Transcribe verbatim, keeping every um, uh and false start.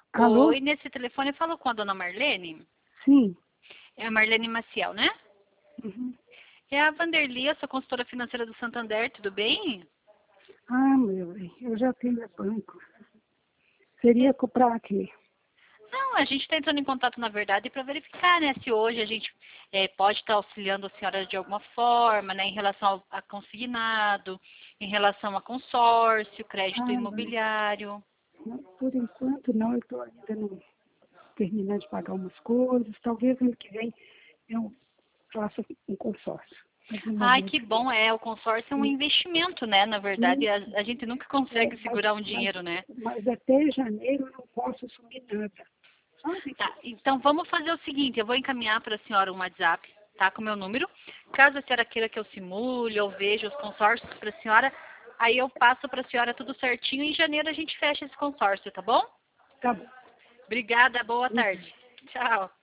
Alô? Oi, nesse telefone eu falo com a dona Marlene. Sim. É a Marlene Maciel, né? Uhum. É a Vanderly, eu sou consultora financeira do Santander, tudo bem? Ah, meu bem, eu já tenho banco. Seria comprar aqui. Não, a gente está entrando em contato, na verdade, para verificar, né, se hoje a gente eh, pode estar auxiliando a senhora de alguma forma, né, em relação ao, a consignado, em relação a consórcio, crédito Ah, não. imobiliário. Não, por enquanto não, eu estou ainda não terminando de pagar umas coisas. Talvez ano que vem eu faça um consórcio. Mas no Ai, que momento bom, é, o consórcio é um sim, investimento, né, na verdade, a, isso. a gente nunca É, consegue mas, segurar um mas, dinheiro, né? mas até janeiro eu não posso assumir nada. Sabe? Tá, então vamos fazer o seguinte, eu vou encaminhar para a senhora um WhatsApp, tá, com o meu número. Caso a senhora queira que eu simule ou veja os consórcios para a senhora, aí eu passo para a senhora tudo certinho e em janeiro a gente fecha esse consórcio, tá bom? Tá bom. Obrigada, boa Obrigada. tarde. Tchau.